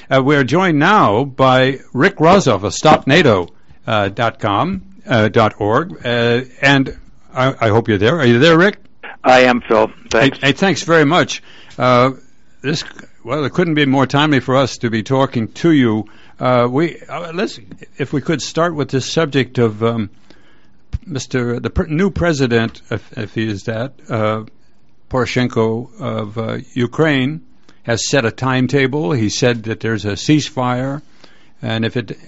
We're joined now by Rick Rozof of StopNATO.com.org, and I hope you're there. Are you there, Rick? I am, Phil. Thanks. Hey, thanks very much. It couldn't be more timely for us to be talking to you. Let's, if we could, start with this subject of new president, if he is that, Poroshenko of Ukraine, has set a timetable. He said that there's a ceasefire, and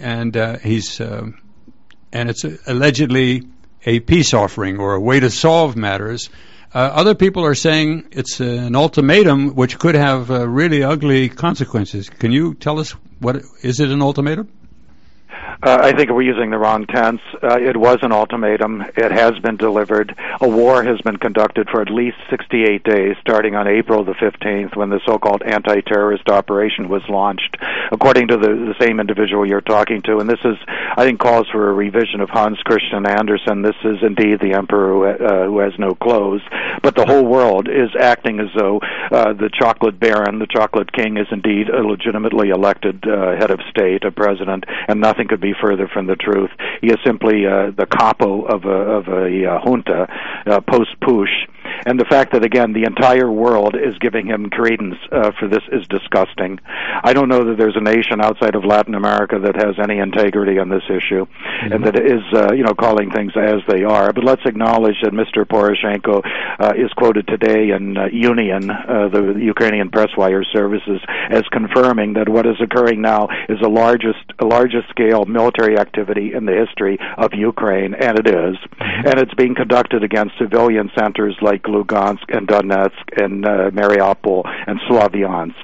it's allegedly a peace offering or a way to solve matters. Other people are saying it's an ultimatum which could have really ugly consequences. Can you tell us is it an ultimatum? I think we're using the wrong tense. It was an ultimatum. It has been delivered. A war has been conducted for at least 68 days, starting on April the 15th, when the so-called anti-terrorist operation was launched, according to the same individual you're talking to. And this is, I think, calls for a revision of Hans Christian Andersen. This is indeed the emperor who has no clothes. But the whole world is acting as though the chocolate baron, the chocolate king, is indeed a legitimately elected head of state, a president, and nothing could be further from the truth. He is simply the capo of a junta post-push. And the fact that, again, the entire world is giving him credence for this is disgusting. I don't know that there's a nation outside of Latin America that has any integrity on this issue, and that is, calling things as they are. But let's acknowledge that Mr. Poroshenko is quoted today in Union, the Ukrainian press wire services, as confirming that what is occurring now is the largest scale military activity in the history of Ukraine, and it is. And it's being conducted against civilian centers like Lugansk and Donetsk and Mariupol and Slavyansk.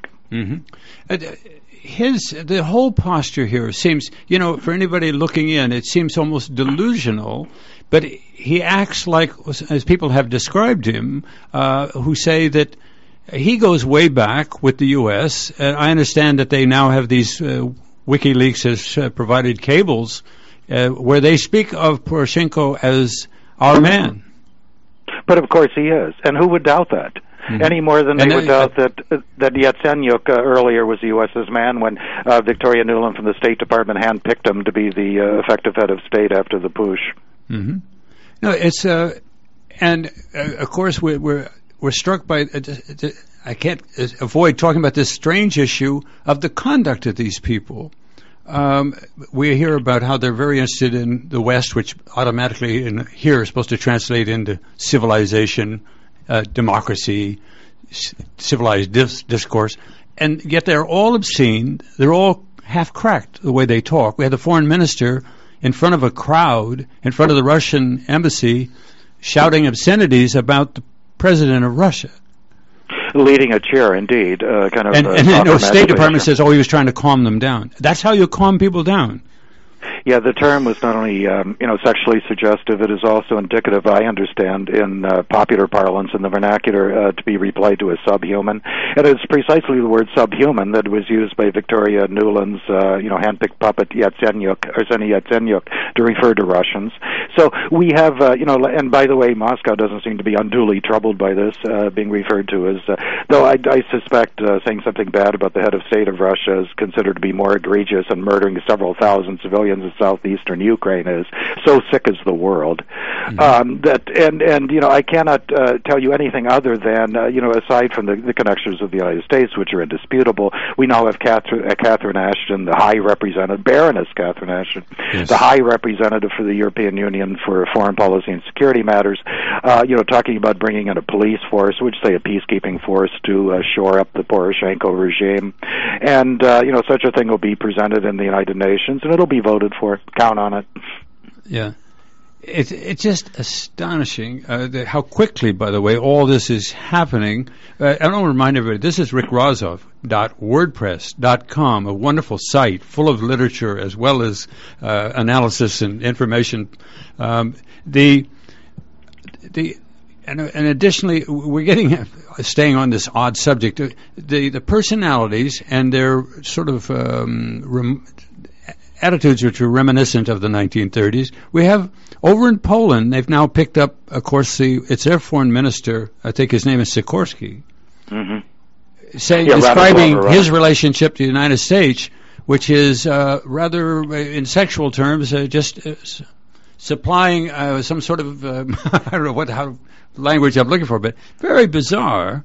The whole posture here seems, for anybody looking in, it seems almost delusional, but he acts like, as people have described him, who say that he goes way back with the U.S. I understand that they now have these WikiLeaks has provided cables where they speak of Poroshenko as our man. But of course he is, and who would doubt that? Any more than they would doubt that Yatsenyuk earlier was the U.S.'s man when Victoria Nuland from the State Department handpicked him to be the effective head of state after the push. No, it's and of course we're struck by. I can't avoid talking about this strange issue of the conduct of these people. We hear about how they're very interested in the West, which automatically in here is supposed to translate into civilization, democracy, civilized discourse, and yet they're all obscene. They're all half-cracked the way they talk. We had the foreign minister in front of a crowd, in front of the Russian embassy, shouting obscenities about the president of Russia. Leading a chair, indeed. And the State Department says, he was trying to calm them down. That's how you calm people down. Yeah, the term was not only sexually suggestive, it is also indicative, I understand, in popular parlance in the vernacular, to be replied to as subhuman. And it's precisely the word subhuman that was used by Victoria Nuland's handpicked puppet Arseniy Yatsenyuk to refer to Russians. So we have and by the way, Moscow doesn't seem to be unduly troubled by this being referred to as though I suspect saying something bad about the head of state of Russia is considered to be more egregious and murdering several thousand civilians in southeastern Ukraine is. So sick is the world. I cannot tell you anything other than aside from the connections of the United States, which are indisputable, we now have Catherine Ashton, the High Representative, Baroness Catherine Ashton, the High Representative for the European Union for Foreign Policy and Security Matters, talking about bringing in a police force, which say a peacekeeping force to shore up the Poroshenko regime, and such a thing will be presented in the United Nations, and it'll be voted for. Count on it. Yeah. It's just astonishing how quickly, by the way, all this is happening. I want to remind everybody, this is rickrozof.wordpress.com, a wonderful site full of literature as well as analysis and information. And additionally, we're getting, staying on this odd subject, the personalities and their sort of attitudes which are reminiscent of the 1930s. We have over in Poland, they've now picked up, of course, it's their foreign minister. I think his name is Sikorski. describing his relationship to the United States, which is rather, in sexual terms, just supplying some sort of I don't know what language I'm looking for, but very bizarre.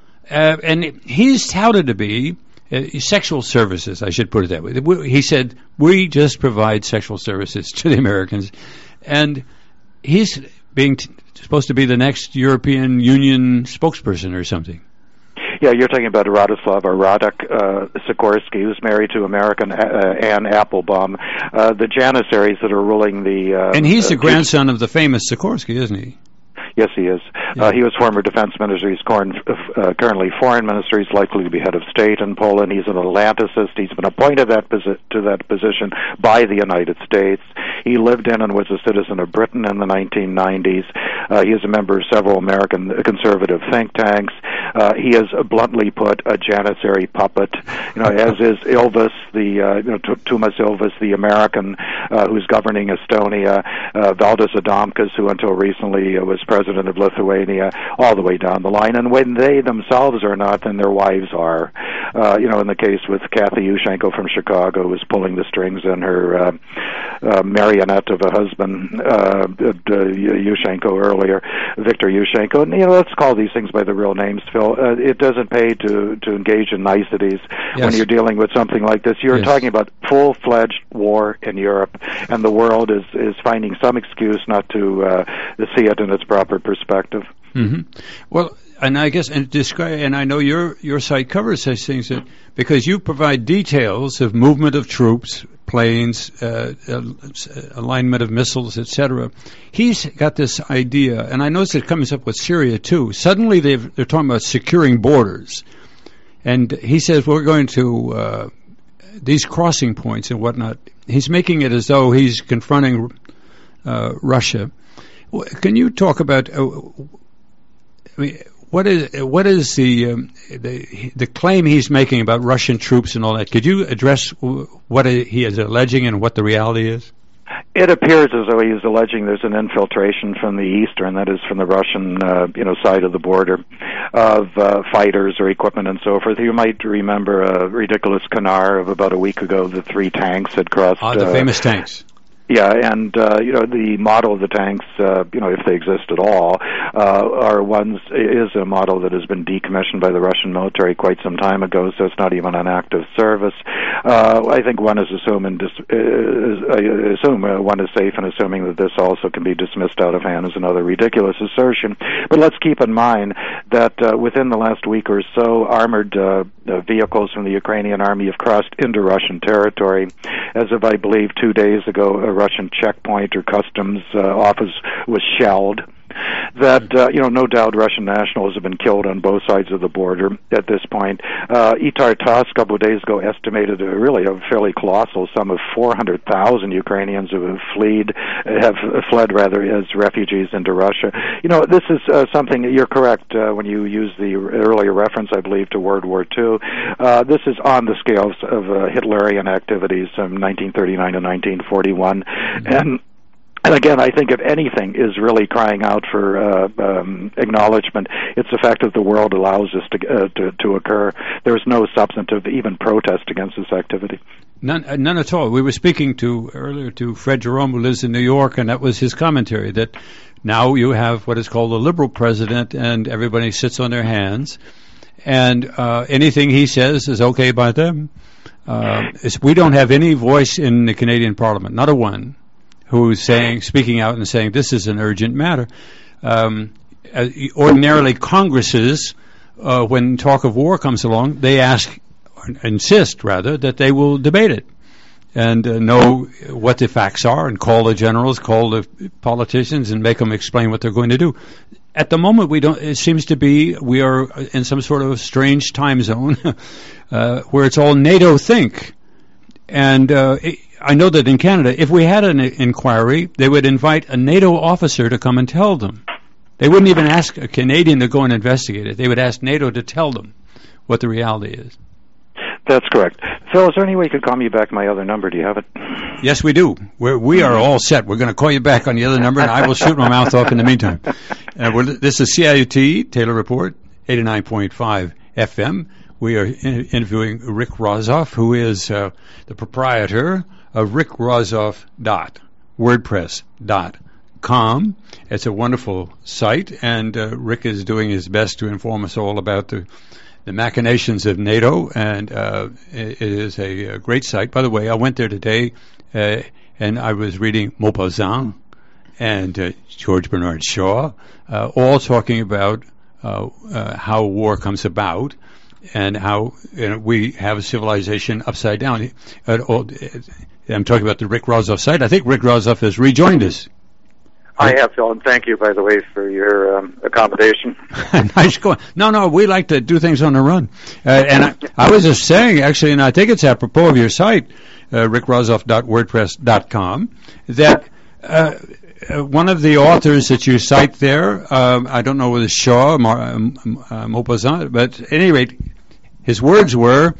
And he's touted to be sexual services, I should put it that way. He said, we just provide sexual services to the Americans. And he's being supposed to be the next European Union spokesperson or something. Yeah, you're talking about Radoslav or Radek Sikorsky, who's married to American Anne Applebaum, the Janissaries that are ruling the... and he's the grandson of the famous Sikorsky, isn't he? Yes, he is. Yeah. He was former defense minister. He's currently foreign minister. He's likely to be head of state in Poland. He's an Atlanticist. He's been appointed to that position by the United States. He lived in and was a citizen of Britain in the 1990s. He is a member of several American conservative think tanks. He is, bluntly put, a Janissary puppet, as is Ilves, Tuomas Ilves, the American who's governing Estonia, Valdis Adamkus, who until recently was president of Lithuania, all the way down the line. And when they themselves are not, then their wives are. In the case with Kathy Yushchenko from Chicago, who was pulling the strings in her marionette of a husband, Yushchenko earlier, Viktor Yushchenko. And, let's call these things by the real names, Phil. It doesn't pay to engage in niceties when you're dealing with something like this. You're talking about full-fledged war in Europe, and the world is finding some excuse not to see it in its proper perspective. Mm-hmm. Well, and I guess, and I know your site covers such things because you provide details of movement of troops, planes, alignment of missiles, etc. He's got this idea, and I notice it comes up with Syria too. Suddenly they're talking about securing borders, and he says we're going to these crossing points and whatnot. He's making it as though he's confronting Russia. Can you talk about? What is the claim he's making about Russian troops and all that? Could you address what he is alleging and what the reality is? It appears as though he is alleging there's an infiltration from the eastern, that is from the Russian, side of the border, of fighters or equipment and so forth. You might remember a ridiculous canard of about a week ago. The 3 tanks had crossed. The famous tanks. Yeah, and the model of the tanks, if they exist at all, is a model that has been decommissioned by the Russian military quite some time ago, so it's not even an active service. I think one is one is safe in assuming that this also can be dismissed out of hand as another ridiculous assertion. But let's keep in mind that within the last week or so, armored vehicles from the Ukrainian army have crossed into Russian territory. As of, I believe, 2 days ago, a Russian checkpoint or customs office was shelled. That, no doubt Russian nationals have been killed on both sides of the border at this point. Itar Tass, a couple of days ago, estimated a fairly colossal sum of 400,000 Ukrainians who have fled as refugees into Russia. This is something, you're correct when you use the earlier reference, I believe, to World War II. This is on the scales of Hitlerian activities from 1939 to 1941. Mm-hmm. And again, I think if anything is really crying out for acknowledgement, it's the fact that the world allows this to occur. There's no substantive even protest against this activity. None at all. We were speaking earlier to Fred Jerome, who lives in New York, and that was his commentary, that now you have what is called a liberal president, and everybody sits on their hands, and anything he says is okay by them. We don't have any voice in the Canadian Parliament, not a one, who's speaking out and saying this is an urgent matter. Ordinarily, Congresses, when talk of war comes along, they insist that they will debate it and know what the facts are and call the generals, call the politicians, and make them explain what they're going to do. At the moment, we don't. It seems to be we are in some sort of strange time zone where it's all NATO think. And I know that in Canada, if we had an inquiry, they would invite a NATO officer to come and tell them. They wouldn't even ask a Canadian to go and investigate it. They would ask NATO to tell them what the reality is. That's correct. Phil, is there any way you could call me back my other number? Do you have it? Yes, we do. We are all set. We're going to call you back on the other number, and I will shoot my mouth off in the meantime. This is CIUT, Taylor Report, 89.5 FM. we are interviewing Rick Rozoff, who is the proprietor of rickrozoff.wordpress.com. It's a wonderful site, and Rick is doing his best to inform us all about the machinations of NATO, and it is a great site. By the way, I went there today, and I was reading Maupassant and George Bernard Shaw, all talking about how war comes about and how we have a civilization upside down. I'm talking about the Rick Rozoff site. I think Rick Rozoff has rejoined us. I have, Phil, and thank you, by the way, for your accommodation. Nice going. No, we like to do things on the run. And I was just saying, actually, and I think it's apropos of your site, rickrozoff.wordpress.com, that one of the authors that you cite there, I don't know whether it's Shaw, Maupassant, but at any rate, his words were,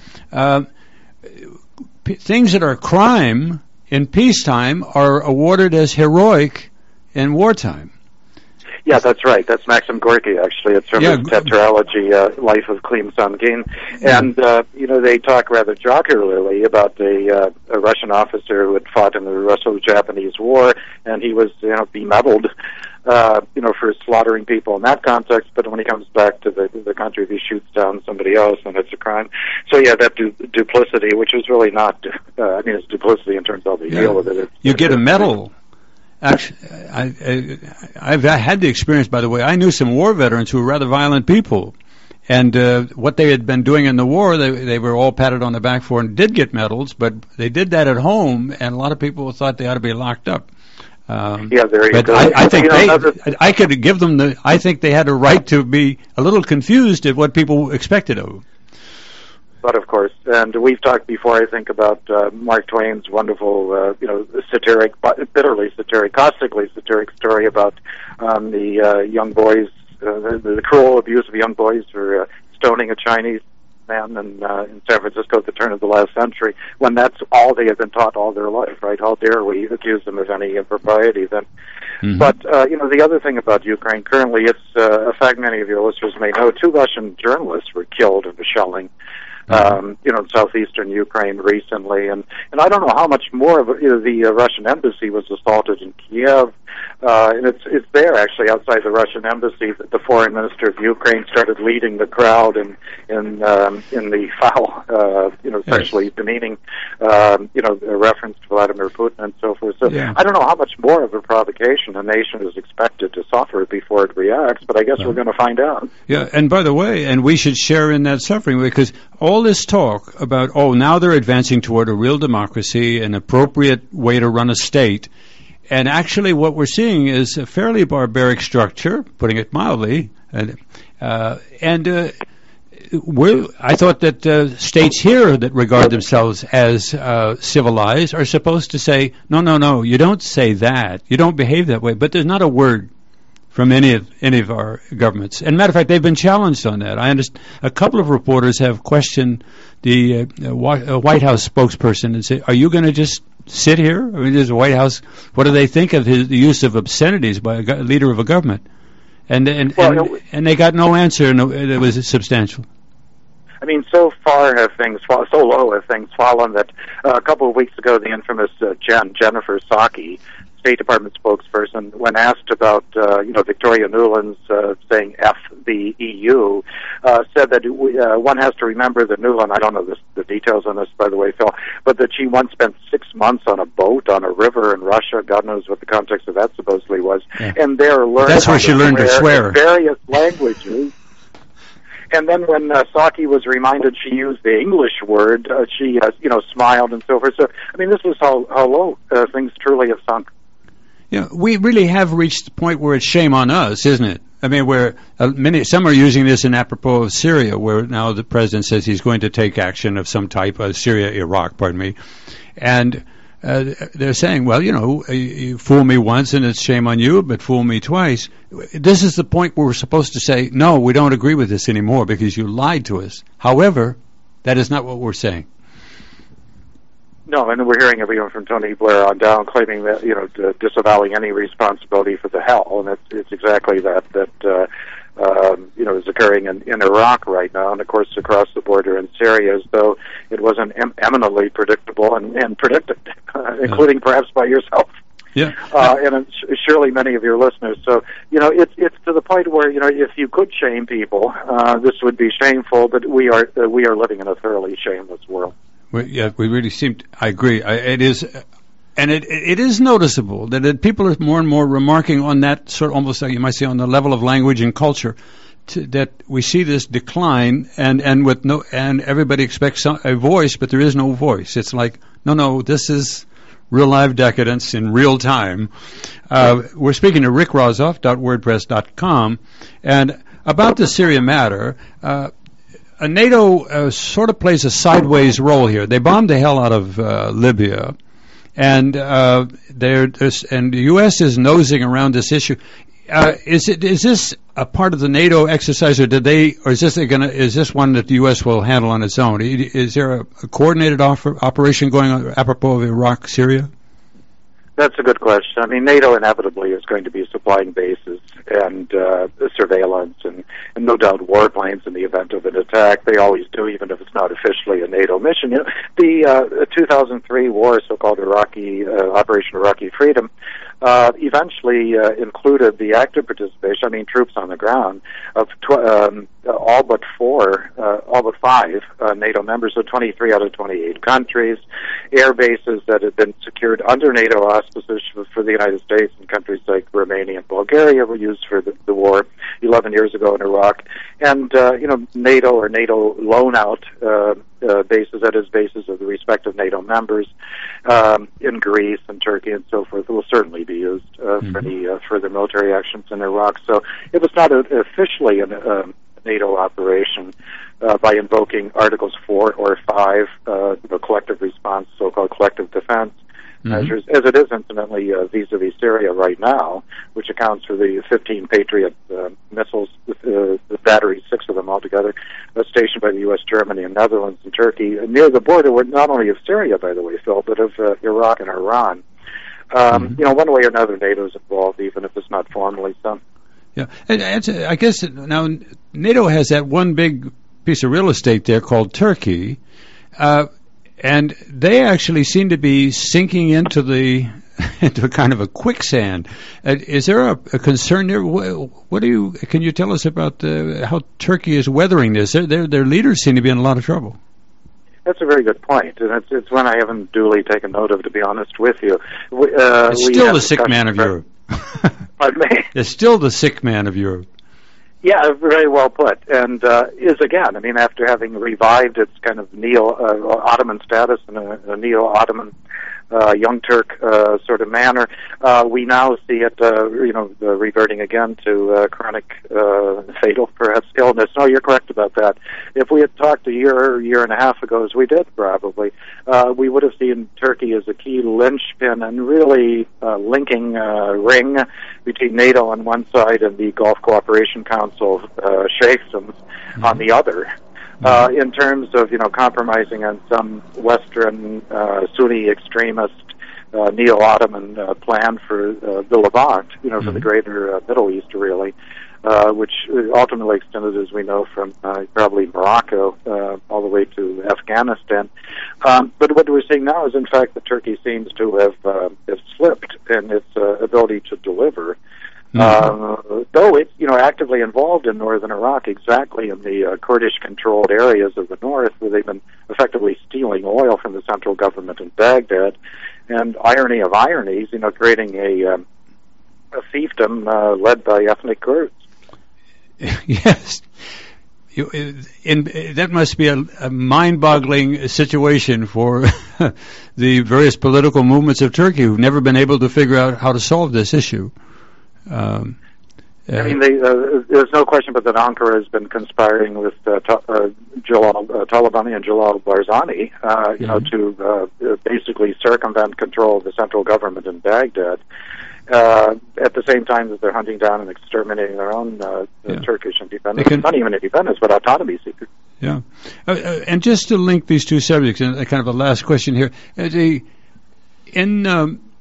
things that are crime in peacetime are awarded as heroic in wartime. Yeah, that's right. That's Maxim Gorky, actually. It's from his tetralogy, Life of Klim Samgin. And, they talk rather jocularly about a Russian officer who had fought in the Russo-Japanese War, and he was, bemedaled, for slaughtering people in that context, but when he comes back to the country, he shoots down somebody else, and it's a crime. So, yeah, that duplicity, which is really not, it's duplicity in terms of how they deal with it. You get a medal. Actually, I've had the experience, by the way. I knew some war veterans who were rather violent people. And what they had been doing in the war, they were all patted on the back for and did get medals, but they did that at home, and a lot of people thought they ought to be locked up. There you go. I think I could give them I think they had a right to be a little confused at what people expected of them. But of course, and we've talked before, I think, about Mark Twain's wonderful, satiric, bitterly satiric, caustically satiric story about the young boys, the cruel abuse of young boys for stoning a Chinese man in San Francisco at the turn of the last century, when that's all they have been taught all their life, right? How dare we accuse them of any impropriety then? Mm-hmm. But, the other thing about Ukraine, currently, it's a fact many of your listeners may know, 2 Russian journalists were killed in the shelling. In southeastern Ukraine recently, and I don't know how much more of the Russian embassy was assaulted in Kiev, and it's there actually outside the Russian embassy that the foreign minister of Ukraine started leading the crowd in the foul, sexually demeaning, reference to Vladimir Putin and so forth. So I don't know how much more of a provocation a nation is expected to suffer before it reacts, but I guess we're going to find out. Yeah, and by the way, and we should share in that suffering, because all this talk about, now they're advancing toward a real democracy, an appropriate way to run a state, and actually what we're seeing is a fairly barbaric structure, putting it mildly, I thought that states here that regard themselves as civilized are supposed to say, no, you don't say that, you don't behave that way, but there's not a word from any of our governments. And matter of fact, they've been challenged on that. I understand a couple of reporters have questioned the White House spokesperson and say, "Are you going to just sit here? I mean, there's a White House. What do they think of the use of obscenities by a leader of a government?" And they got no answer, and it was substantial. I mean, so far have things so low have things fallen that a couple of weeks ago, the infamous Jennifer Psaki, State Department spokesperson, when asked about Victoria Nuland's saying "F the EU," said that one has to remember that Nuland, I don't know the details on this, by the way, Phil, but that she once spent 6 months on a boat on a river in Russia. God knows what the context of that supposedly was, and there learned. That's where she learned to swear in various languages. And then when Psaki was reminded she used the English word, she smiled and so forth. So I mean, this is how low things truly have sunk. We really have reached the point where it's shame on us, isn't it? I mean, where some are using this in apropos of Syria, where now the president says he's going to take action of some type, Iraq, and they're saying, well, you fool me once and it's shame on you, but fool me twice. This is the point where we're supposed to say, no, we don't agree with this anymore because you lied to us. However, that is not what we're saying. No, and we're hearing everyone from Tony Blair on down claiming that, disavowing any responsibility for the hell, and it's exactly that is occurring in Iraq right now, and of course across the border in Syria, as though it wasn't eminently predictable and predicted, including perhaps by yourself. Yeah. And surely many of your listeners. So, it's to the point where, if you could shame people, this would be shameful, but we are living in a thoroughly shameless world. We really seem to, I agree. It is, and it is noticeable that people are more and more remarking on that sort of, almost like you might say, on the level of language and culture, that we see this decline, and everybody expects a voice, but there is no voice. It's like, no, this is real live decadence in real time. We're speaking to Rick Rozoff.wordpress.com, and about the Syria matter. NATO sort of plays a sideways role here. They bombed the hell out of Libya, and the U.S. is nosing around this issue. Is this a part of the NATO exercise, or is this one that the U.S. will handle on its own? Is there a coordinated operation going on apropos of Iraq, Syria? That's a good question. I mean, NATO inevitably is going to be supplying bases and surveillance and no doubt warplanes in the event of an attack. They always do, even if it's not officially a NATO mission. The 2003 war, so-called Operation Iraqi Freedom, eventually included the active participation, troops on the ground, of all but five NATO members, so 23 out of 28 countries, air bases that had been secured under NATO auspices for the United States in countries like Romania and Bulgaria were used for the war 11 years ago in Iraq, and NATO or NATO loan-out bases, that is, bases of the respective NATO members in Greece and Turkey and so forth, will certainly be used for any further military actions in Iraq. So it was not officially a NATO operation by invoking Articles 4 or 5, the collective response, so-called collective defense measures, as it is, incidentally, vis-a-vis Syria right now, which accounts for the 15 Patriot missiles, the batteries, 6 of them altogether, stationed by the U.S., Germany, and Netherlands and Turkey, near the border, not only of Syria, by the way, Phil, but of Iraq and Iran. One way or another, NATO is involved, even if it's not formally so. Yeah, and I guess now NATO has that one big piece of real estate there called Turkey, and they actually seem to be sinking into a kind of a quicksand. Is there a concern there? Can you tell us about how Turkey is weathering this? Their leaders seem to be in a lot of trouble. That's a very good point, and it's one I haven't duly taken note of, to be honest with you. It's still the sick man of Europe. Pardon me? It's still the sick man of Europe. Yeah, very well put. And is again, after having revived its kind of neo-Ottoman status and a neo-Ottoman Young Turk sort of manner, we now see it, reverting again to chronic, fatal, perhaps, illness. No, you're correct about that. If we had talked a year and a half ago, as we did probably, we would have seen Turkey as a key linchpin and really linking ring between NATO on one side and the Gulf Cooperation Council sheikhdoms on the other. In terms of, compromising on some Western Sunni extremist neo-Ottoman plan for the Levant, for the greater Middle East, really, which ultimately extended, as we know, from probably Morocco all the way to Afghanistan. But what we're seeing now is, in fact, that Turkey seems to have slipped in its ability to deliver. Though it's actively involved in northern Iraq, exactly in the Kurdish-controlled areas of the north, where they've been effectively stealing oil from the central government in Baghdad, and irony of ironies, creating a fiefdom led by ethnic Kurds. Yes. That must be a mind-boggling situation for the various political movements of Turkey who've never been able to figure out how to solve this issue. There's no question but that Ankara has been conspiring with Talabani and Jalal Barzani, to basically circumvent control of the central government in Baghdad. At the same time that they're hunting down and exterminating their own Turkish independence, not even independence, but autonomy seekers. Yeah. And just to link these two subjects, and kind of a last question here,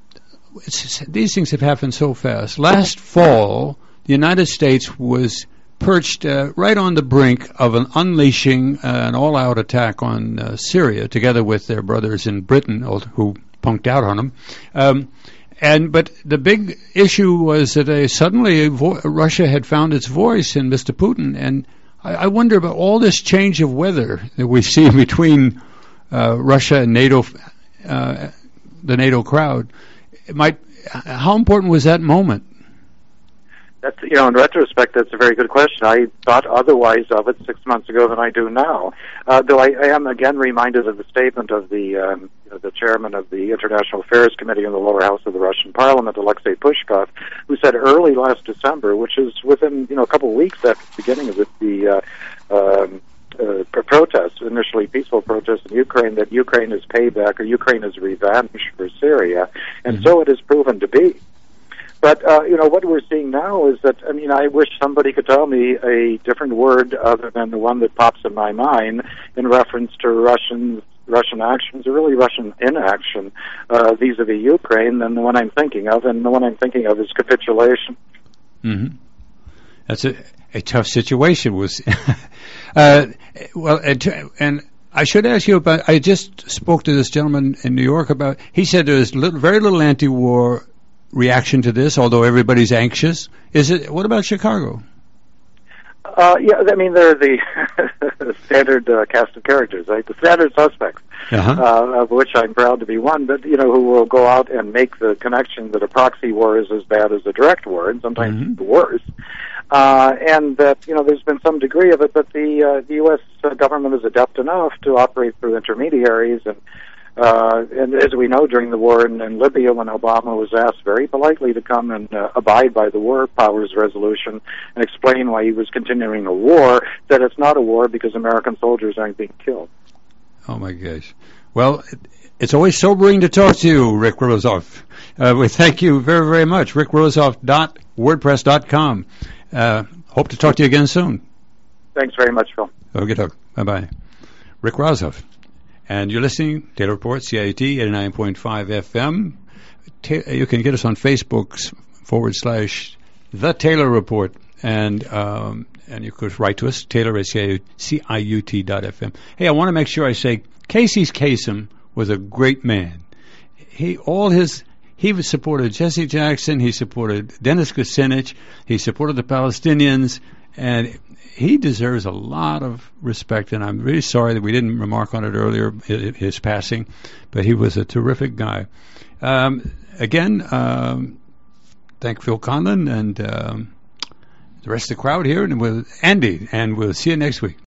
these things have happened so fast. Last fall, the United States was perched right on the brink of unleashing an all-out attack on Syria, together with their brothers in Britain, who punked out on them. But the big issue was that suddenly Russia had found its voice in Mr. Putin, and I wonder about all this change of weather that we see between Russia and NATO, the NATO crowd. How important was that moment? That's, in retrospect, that's a very good question. I thought otherwise of it 6 months ago than I do now. Though I am again reminded of the statement of the chairman of the International Affairs Committee in the lower house of the Russian Parliament, Alexei Pushkov, who said early last December, which is within a couple of weeks after the beginning of the protests, initially peaceful protests in Ukraine, that Ukraine is payback or Ukraine is revenge for Syria, and so it has proven to be. But, what we're seeing now is that, I wish somebody could tell me a different word other than the one that pops in my mind in reference to Russian actions, or really Russian inaction, vis-a-vis Ukraine than the one I'm thinking of, and the one I'm thinking of is capitulation. Mm-hmm. That's a tough situation. And I should ask you about, I just spoke to this gentleman in New York about, he said there's very little anti-war reaction to this, although everybody's anxious. What about Chicago? They're the standard cast of characters, right? The standard suspects, of which I'm proud to be one, but, who will go out and make the connection that a proxy war is as bad as a direct war, and sometimes worse. And that, there's been some degree of it, but the U.S. government is adept enough to operate through intermediaries, and as we know, during the war in Libya, when Obama was asked very politely to come and abide by the War Powers Resolution and explain why he was continuing a war, that it's not a war because American soldiers aren't being killed. Oh, my gosh. Well, it's always sobering to talk to you, Rick Rozoff. We thank you very, very much. rickrozoff.wordpress.com. Hope to talk to you again soon. Thanks very much, Phil. Okay, talk. Bye-bye. Rick Rozoff. And you're listening, Taylor Report, CIUT 89.5 FM. You can get us on Facebook /The Taylor Report. And you could write to us, Taylor at CIUT.FM. Hey, I want to make sure I say Casey Kasem was a great man. He supported Jesse Jackson, he supported Dennis Kucinich, he supported the Palestinians, and he deserves a lot of respect, and I'm really sorry that we didn't remark on it earlier, his passing, but he was a terrific guy. Again, thank Phil Conlon and the rest of the crowd here, and Andy, and we'll see you next week.